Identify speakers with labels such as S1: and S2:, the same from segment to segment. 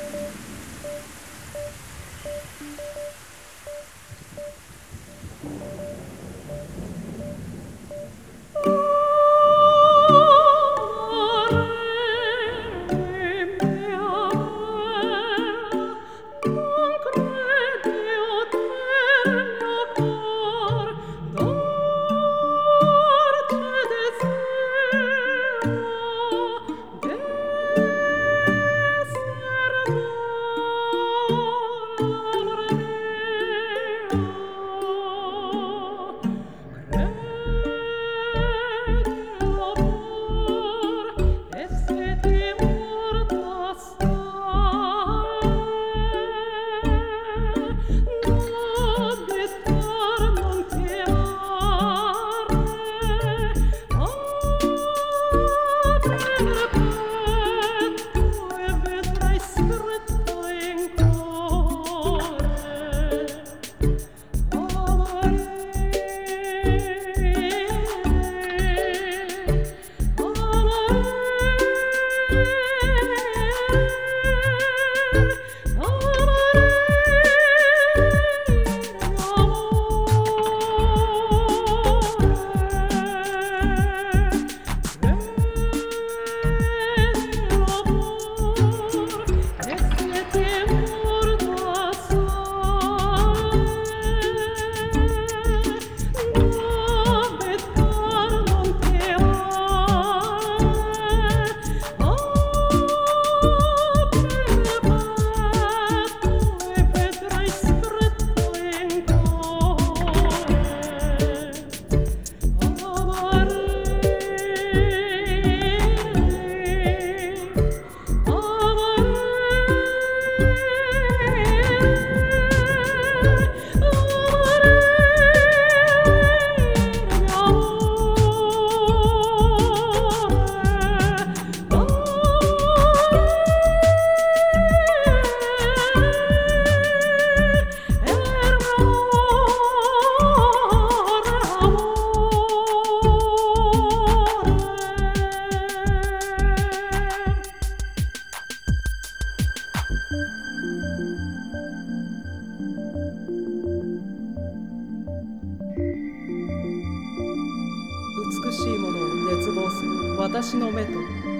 S1: 美しいものを熱望する私の目と、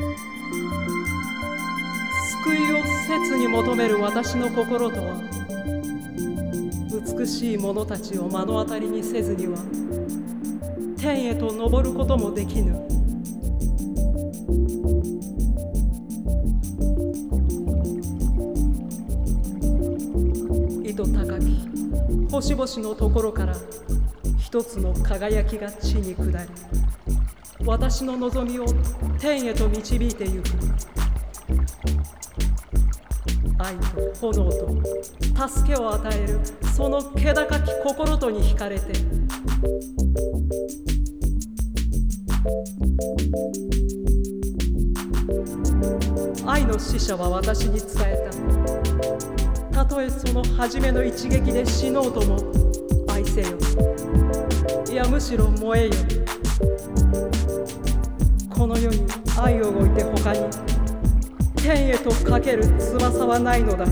S1: 救いを切に求める私の心とは、美しいものたちを目の当たりにせずには天へと昇ることもできぬ。糸高き星々のところから一つの輝きが地に下り、私の望みを天へと導いてゆく。愛と炎と助けを与えるその気高き心とに惹かれて、愛の使者は私に伝えた。たとえその初めの一撃で死のうとも愛せよ。いやむしろ燃えよ。この世に愛を置いて他に天へとかける翼はないのだ。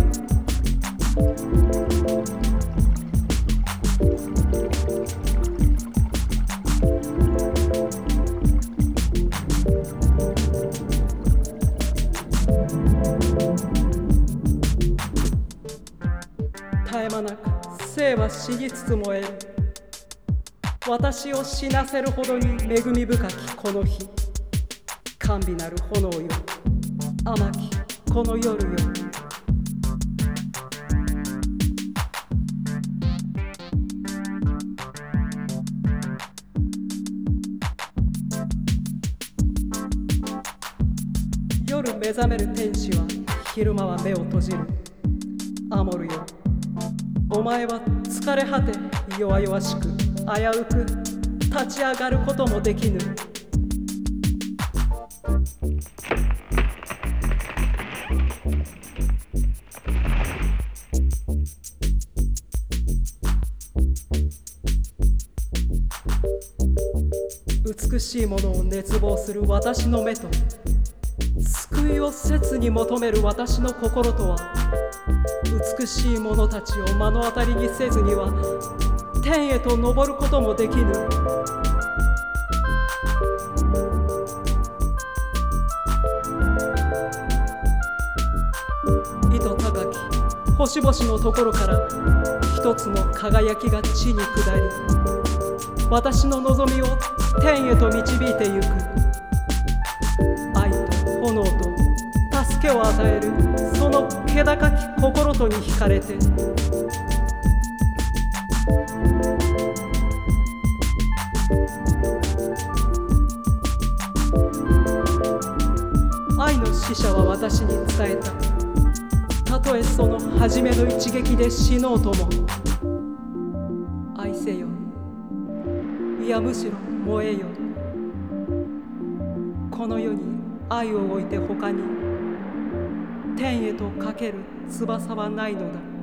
S1: 絶え間なく生は死につつ燃える。私を死なせるほどに恵み深きこの日、甘美なる炎よ、甘きこの夜よ。夜目覚める天使は昼間は目を閉じる。アモルよ、お前は疲れ果て弱々しく危うく立ち上がることもできぬ。美しいものを熱望する私の目と、救救いを切に求める私の心とは、美しい者たちを目の当たりにせずには天へと昇ることもできぬ。糸高き星々のところから一つの輝きが地に下り、私の望みを天へと導いてゆく。愛と炎と助けを与えるその気高き心とに惹かれて、愛の使者は私に伝えた。たとえその初めの一撃で死のうとも、愛せよ、いやむしろ燃えよ。この世に愛を置いて他に天へとかける翼はないのだ。